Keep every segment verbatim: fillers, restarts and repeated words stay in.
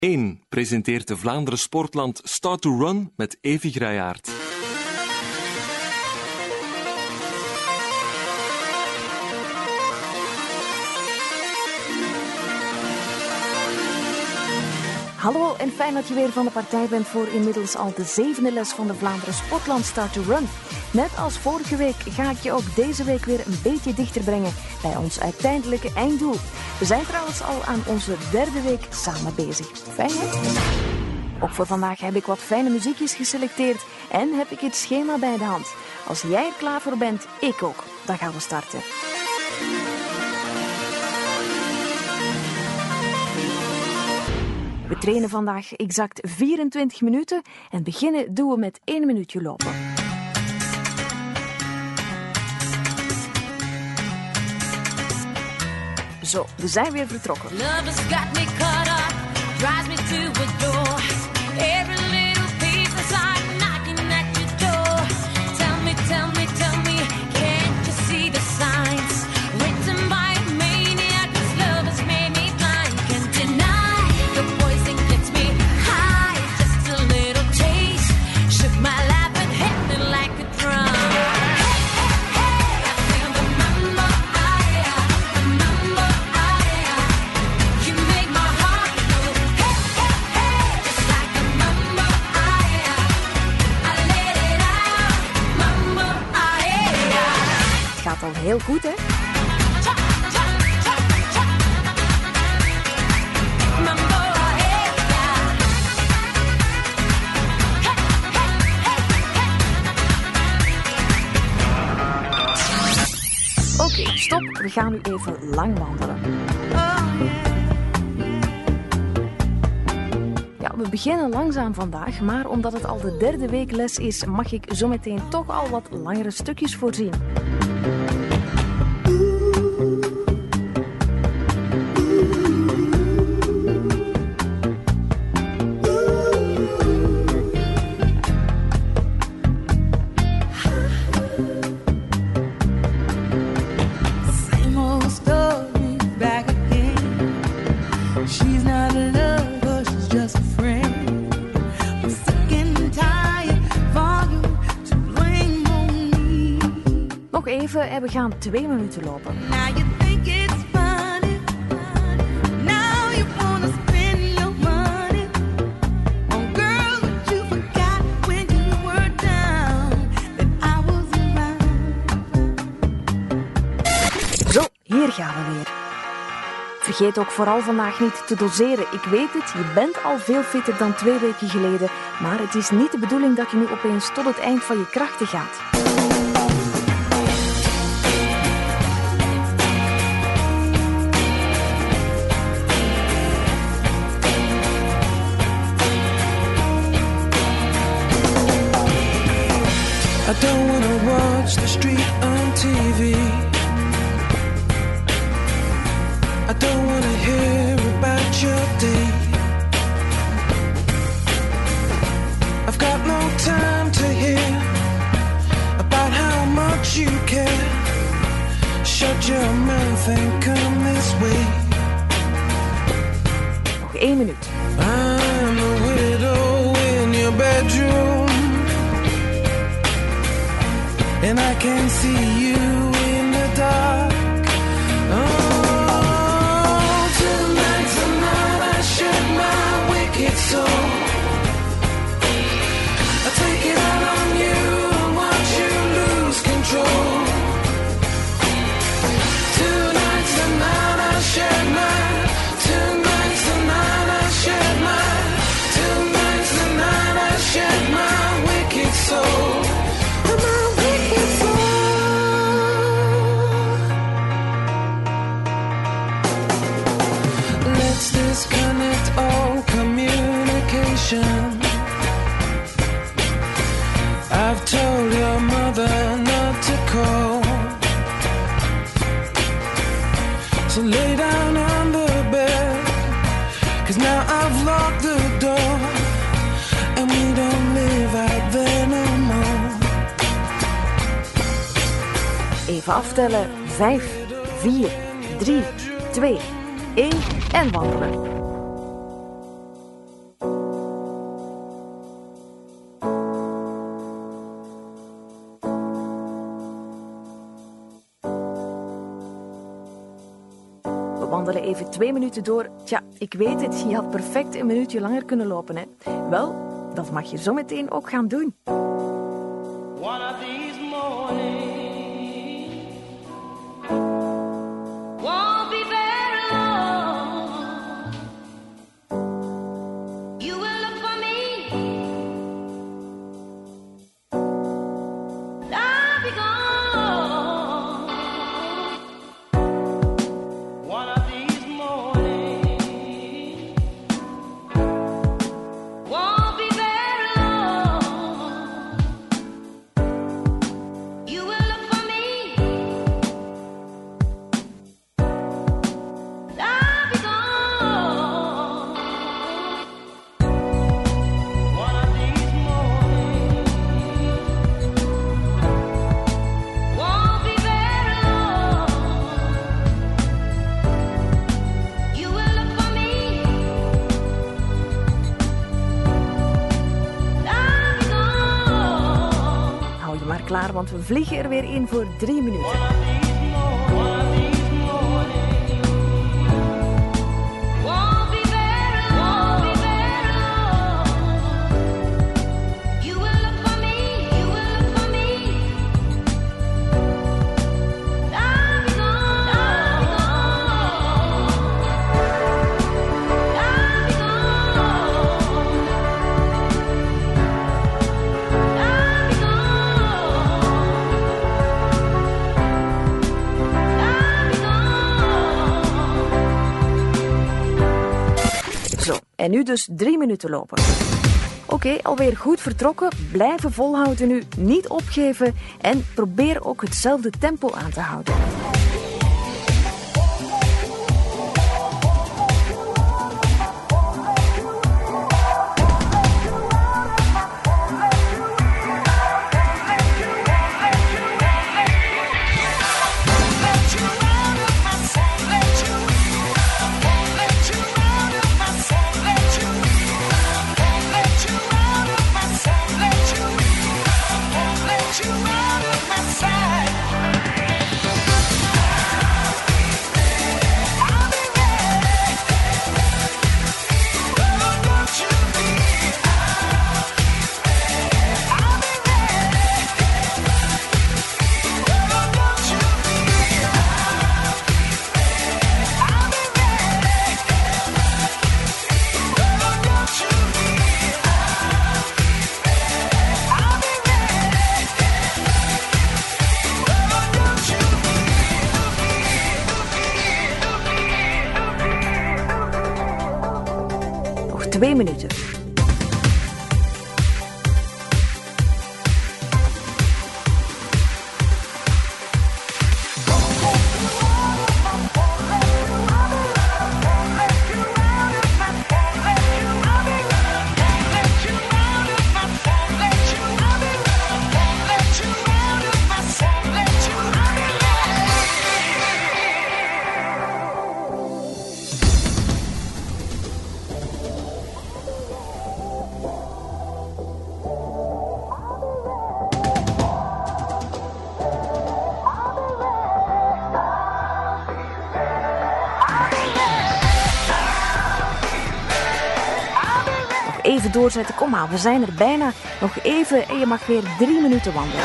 één presenteert de Vlaanderen Sportland Start to Run met Evi Grayaert. Hallo en fijn dat je weer van de partij bent voor inmiddels al de zevende les van de Vlaanderen Sportland Start to Run. Net als vorige week ga ik je ook deze week weer een beetje dichter brengen bij ons uiteindelijke einddoel. We zijn trouwens al aan onze derde week samen bezig. Fijn hè? Ook voor vandaag heb ik wat fijne muziekjes geselecteerd en heb ik het schema bij de hand. Als jij er klaar voor bent, ik ook. Dan gaan we starten. We trainen vandaag exact vierentwintig minuten en beginnen doen we met één minuutje lopen. Zo, we zijn weer vertrokken. Gaat al heel goed, hè? Oké, okay, stop. We gaan nu even lang wandelen. Ja, we beginnen langzaam vandaag, maar omdat het al de derde week les is, mag ik zometeen toch al wat langere stukjes voorzien. Even en we gaan twee minuten lopen. Zo, hier gaan we weer. Vergeet ook vooral vandaag niet te doseren. Ik weet het, je bent al veel fitter dan twee weken geleden, maar het is niet de bedoeling dat je nu opeens tot het eind van je krachten gaat. I don't wanna watch the street on T V. I don't wanna hear about your day. I've got no time to hear about how much you care. Shut your mouth and come this way. Nog één minuut. I'm a widow in your bedroom. And I can see you in the dark. Oh, tonight, tonight I shed my wicked soul. I take it out on you and watch you lose control. Tonight, tonight I shed my. Tonight, tonight I shed my. Tonight, tonight I shed my wicked soul. Disconnect all communication. I've told your mother not to call. So lay down on the bed, 'cause now I've locked the door. And we don't live out there no more. Even aftellen. Vijf, vier, drie, twee, één en wandelen. wandelen even twee minuten door. Tja, ik weet het, je had perfect een minuutje langer kunnen lopen, hè. Wel, dat mag je zo meteen ook gaan doen. One of these mornings won't be very long. You will look for me, and I'll be gone. One of these mornings won't be very long. You will look for me, and I'll be gone. One of these mornings won't be very long. You will look for me, and I'll be gone. Hou je maar klaar, want we vliegen er weer in voor drie minuten. One of these mornings won't be very long. You will look for me, you will look for me, and I'll be gone. I'll be Zo, en nu dus drie minuten lopen. Oké, alweer goed vertrokken. Blijven volhouden nu, niet opgeven. En probeer ook hetzelfde tempo aan te houden. Nog twee minuten. Even doorzetten, kom maar, we zijn er bijna. Nog even en je mag weer drie minuten wandelen.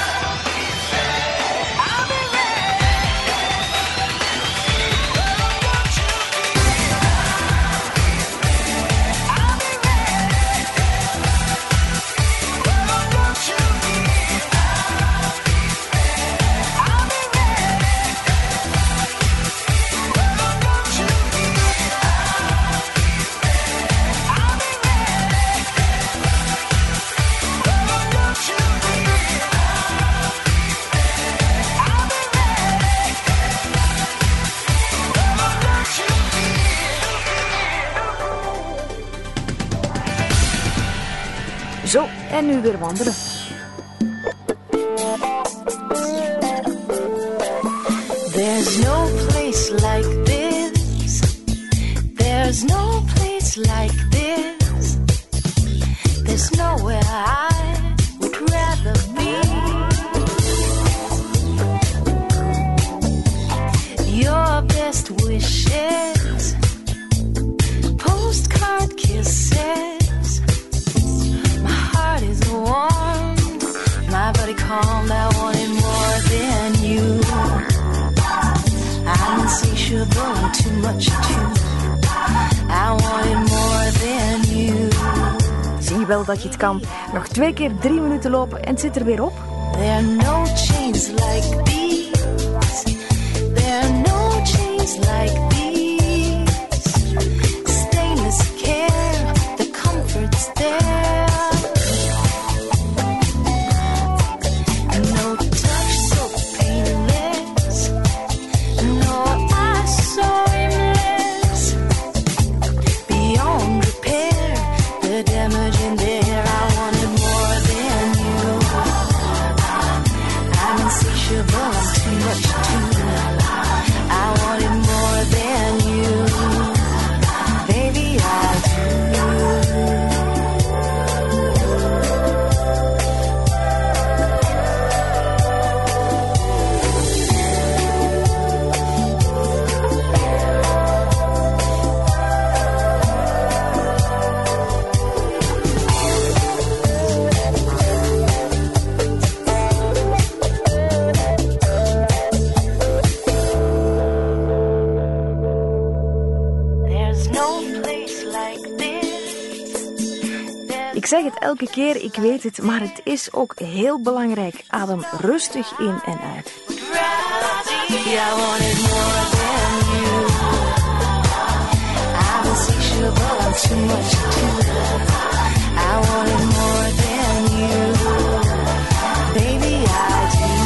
Zo, en nu weer wandelen. There's no place like this. There's no place like this. There's nowhere I would rather be. Your best wishes zie wel dat je het kan. Nog twee keer drie minuten lopen en het zit er weer op. There are no chains like these. There are no chains like these. Stainless care, the comfort's there. No touch so painless. No eye so aimless. Beyond repair, the damage in there. I wanted more than you. I'm insatiable, I'm too much too. I wanted more than you. Baby, I do. There's no place like this. Ik zeg het elke keer, ik weet het, maar het is ook heel belangrijk. Adem rustig in en uit. I wanted more than you. I'm insatiable, I'm too much too. I wanted more than you. Baby, I do.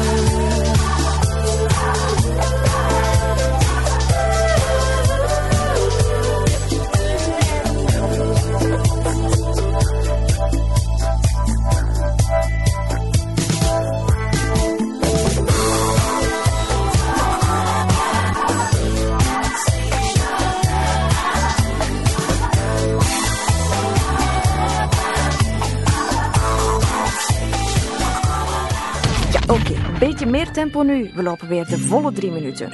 Oké, okay, een beetje meer tempo nu. We lopen weer de volle drie minuten.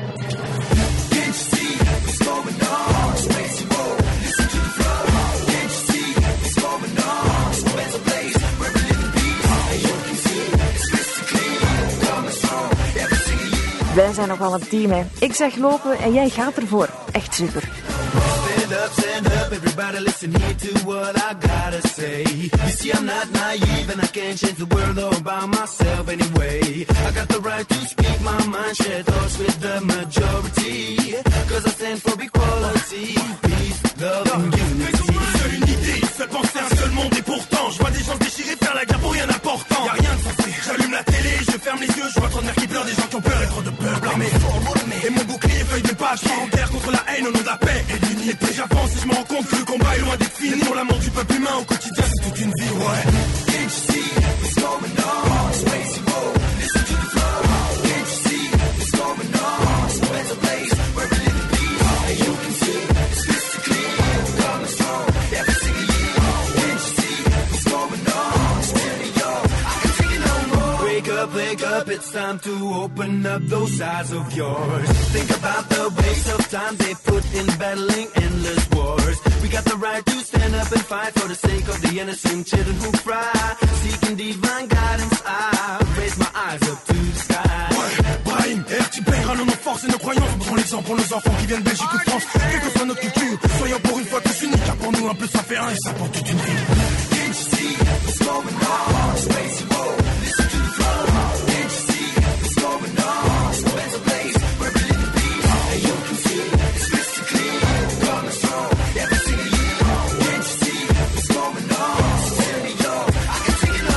Wij zijn nog wel een team, hè. Ik zeg lopen en jij gaat ervoor. Echt super. Stand up, stand up, everybody listen here to what I gotta say. You see I'm not naive and I can't change the world all by myself anyway. I got the right to speak my mind, share thoughts with the majority. Cause I stand for equality, peace, love and unity. Seule unité, seule pensée, un seul monde et pourtant je vois des gens se déchirer, faire la guerre pour rien d'important. Y'a rien de sensé, j'allume la télé, je ferme les yeux, je vois trop de mères qui pleurent, des gens qui ont peur et trop de peur blâmée. Et mon bouclier, feuille de page, je en guerre contre la haine au nom de la paix et de l'unité. J'avance et je me rends compte que le combat est loin d'être fini. Pour l'amour du peuple humain au quotidien, c'est toute une vie, ouais. Can't you see what's going on? Space road, listen to the flow. Can't you see what's going on? It's a better place where we live in peace. And you can see it's crystal clear, coming strong every single year. Can't you see what's going on? It's stereo, I can take it no more. Wake up, wake up, it's time to open up those eyes of yours. Think about the waste of time they put in battling endless wars. We got the right to stand up and fight for the sake of the innocent children who cry. Seeking divine guidance, I raise my eyes up to the sky. Ouais, Brahim, R T P, rallons nos forces et nos croyances. Montrons l'exemple pour nos enfants qui viennent de Belgique ou de France. Quelle que soit notre culture, soyons pour une fois tous unis. Car pour nous, un plus ça fait un et ça porte toute une vie. Can't you see what's going on? Space road, listen to the flow. Can't you see what's going on? It's a better place where we live in peace. And you can see it's crystal clear, coming strong every single year. Can't you see what's going on? Stereo, I can take it no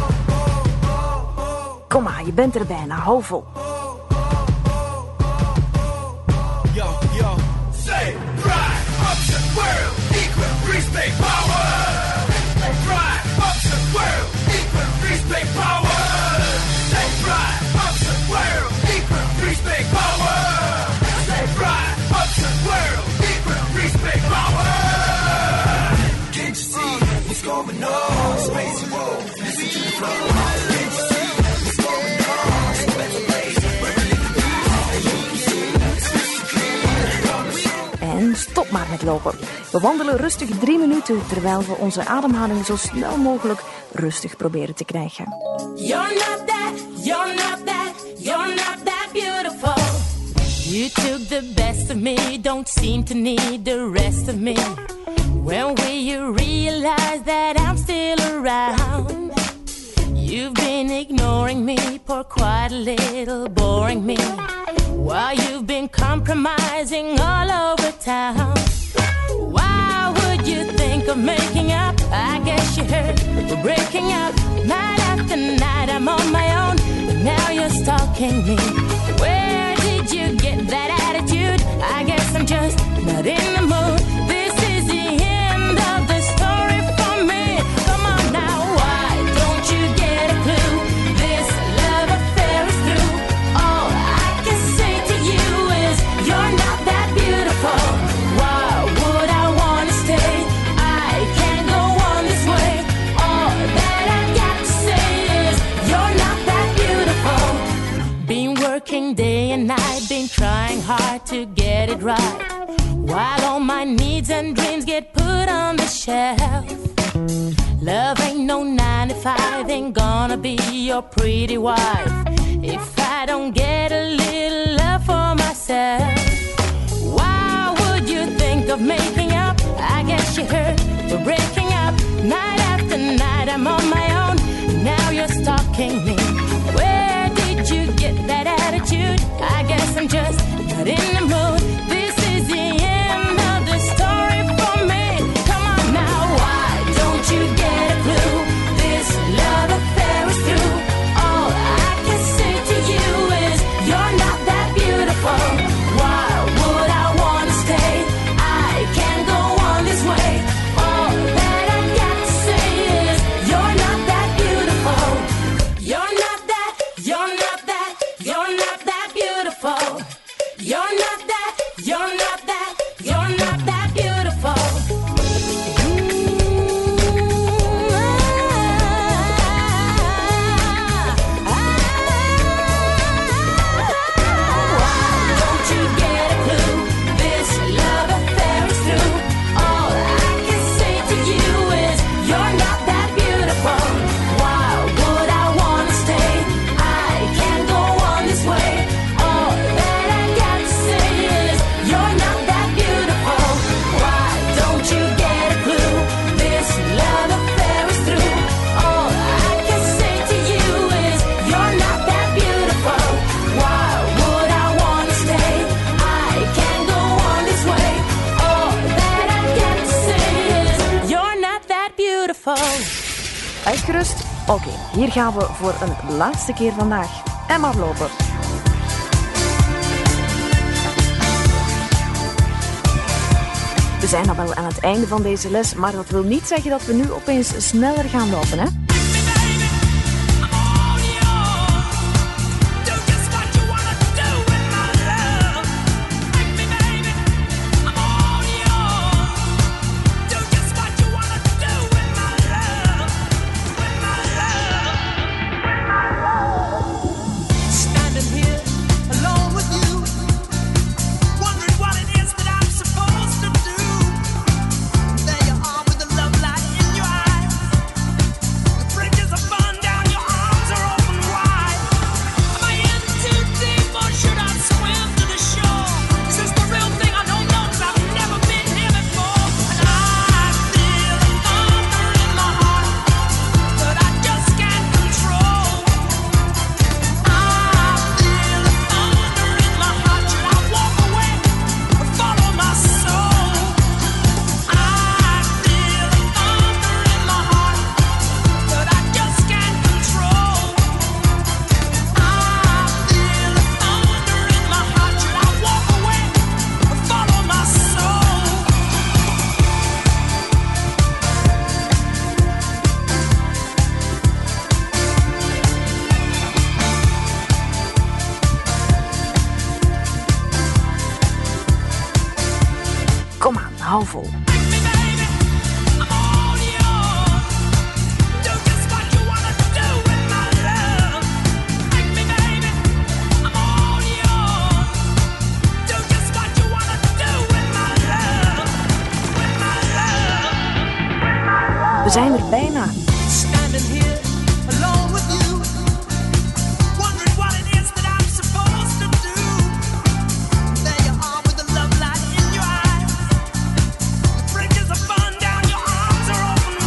more. Kom maar, je bent er bijna. Hou vol. Yo, yo, say, pride, option, world, equal, respect, power. Pride, option, world, equal, respect, power. Say, pride, option, world, equal, respect, power. Say, pride, option, world, equal, respect, power. Can't you see what's going on? Space road, listen to the flow. Can't you see what's going on? It's a better place where we live in peace. And you can see it's crystal clear, coming strong. En stop maar met lopen. We wandelen rustig drie minuten terwijl we onze ademhaling zo snel mogelijk rustig proberen te krijgen. You're not that, you're not that, you're not that beautiful. You took the best of me, don't seem to need the rest of me. When will you realize realize that I'm still around. You've been ignoring me for quite a little, boring me, while you've been compromising all over town. Why would you think of making up? I guess you heard we're breaking up. Night after night I'm on my own, and now you're stalking me. Where did you get that attitude? I guess I'm just not in the mood. This is the end of the story for me. Come on now, why don't you get a clue? This love affair is through. All I can say to you is you're not that beautiful. Why would I want to stay? I can't go on this way. All that I got to say is you're not that beautiful. Been working day and night, been trying hard to get it right, while all my needs and dreams get put on the shelf. Love ain't no nine to five, ain't gonna be your pretty wife if I don't get a little love for myself. Why would you think of making up? I guess you heard we're breaking up. Night after night I'm on my own, now you're stalking me. Where did you get that attitude? I guess I'm just not in the mood. This is the end of the story for me. Come on now, why don't you get a clue? This love affair is through. All I can say to you is you're not that beautiful. Why would I want to stay? I can't go on this way. All that I got to say is you're not that beautiful. You're not that, you're not that, you're not that beautiful. You're not that, you're not that, you're not that beautiful. Why don't you get a clue? This love affair is through. All I can say to you is you're not that beautiful. Why would I want to stay? I can't go on this way. All that I got to say is you're not that beautiful. Why don't you get a clue? This love affair is through. All I can say to you is you're not that beautiful. Why would I want to stay? I can't go on this way. All that I got to say is you're not that beautiful. Uitgerust? Oké, hier gaan we voor een laatste keer vandaag. En maar lopen. We zijn al wel aan het einde van deze les, maar dat wil niet zeggen dat we nu opeens sneller gaan lopen, hè? Standing here alone with you, wondering what it is that I'm supposed to do. There you are with the love light in your eyes. The bridges are burned down, your arms are open wide. Am I in too deep or should I swim to the shore? Is this the real thing? I don't know 'cause I've never been here before. And I feel a thunder in my heart that I just can't control. I feel a thunder in my heart. Should I walk away or follow my soul? I feel a thunder in my heart that I just can't control. I feel a thunder in my heart. Should I walk away or follow my soul? Kom aan, hou vol. Do just what you wanna do with my love. Make me, baby, I'm all yours. Do just what you wanna do with my love. With my love. We zijn er bijna. Standing here alone with you, wondering what it is that I'm supposed to do. There you are with the love light in your eyes. The bridges are burned down, your arms are open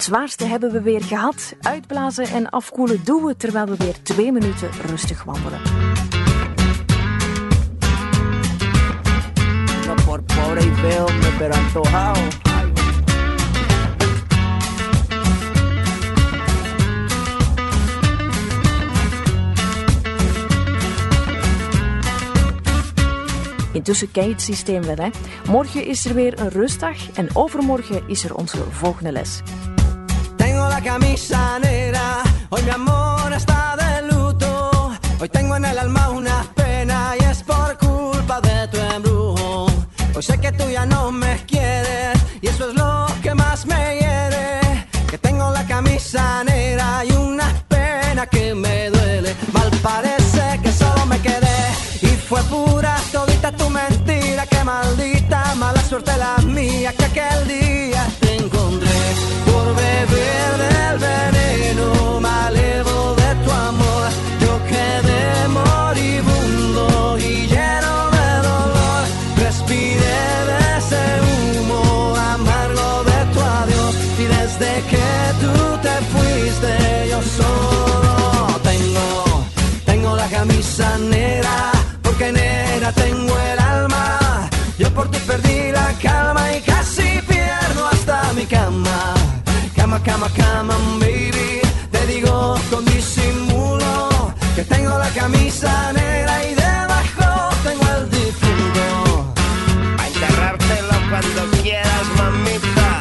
zwaarste hebben we weer gehad. Uitblazen en afkoelen doen we terwijl we weer twee minuten rustig wandelen. No por pobre y feo, pero antojado. Intussen ken je het systeem wel, hè? Morgen is er weer een rustdag en overmorgen is er onze volgende les. Tengo la camisa negra, hoy mi amor está de luto. Hoy tengo en el alma una pena y es por culpa de tu embrujo. Hoy sé que tú ya no me quieres y eso es lo que más me hiere. Que tengo la camisa negra y una pena que me duele. Mal parece que solo me quedé y fue pura todita tu mentira. Que maldita mala suerte la mía que aquel día te encontré por beber del veneno malevo de tu amor. Yo quedé moribundo y lleno de dolor. Respiré de ese humo amargo de tu adiós y desde que tú te fuiste yo solo tengo, tengo la camisa negra. Porque negra tengo el alma. Yo por ti perdí la calma y casi pierdo hasta mi cama. Cama, cama, cama, baby. Te digo con disimulo que tengo la camisa negra y debajo tengo el difunto. A enterrártelo cuando quieras, mamita.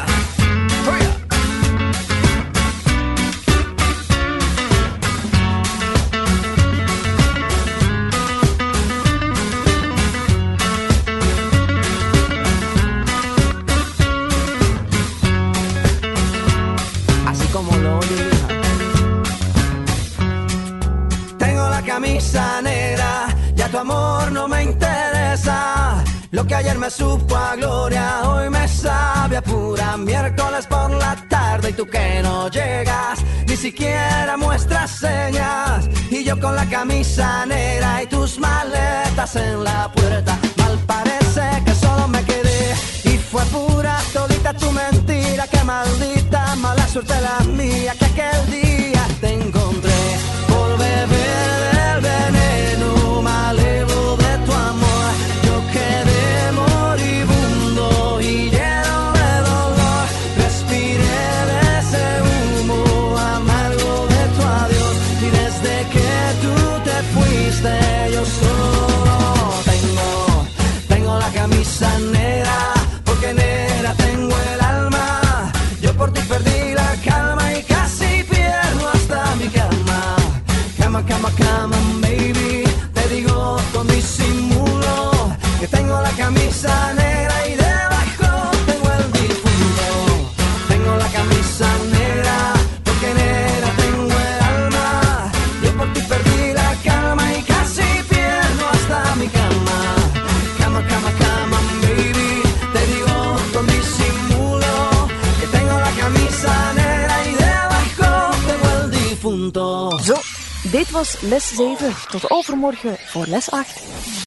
Camisa negra, ya tu amor no me interesa. Lo que ayer me supo a gloria, hoy me sabe a pura miércoles por la tarde. Y tú que no llegas, ni siquiera muestras señas. Y yo con la camisa negra y tus maletas en la puerta. Mal parece que solo me quedé y fue pura todita tu mentira. Que maldita mala suerte la mía que aquel día te encontré por beber del veneno malevo de tu amor. Yo quedé moribundo y lleno de dolor. Respiré de ese humo amargo de tu adiós y desde que tú te fuiste yo solo tengo, tengo la camisa negra. Porque negra tengo el alma. Yo por ti perdí la calma y casi pierdo hasta mi cama. Cama, cama, cama, baby. Te digo con disimulo que tengo la camisa negra y debajo tengo el difunto. Tengo la camisa negra porque negra tengo el alma. Yo por ti perdí la calma y casi pierdo hasta mi cama. Cama, cama, cama, baby. Te digo con disimulo que tengo la camisa negra y debajo tengo el difunto. Zo, dit was les zeven. Tot overmorgen voor les acht.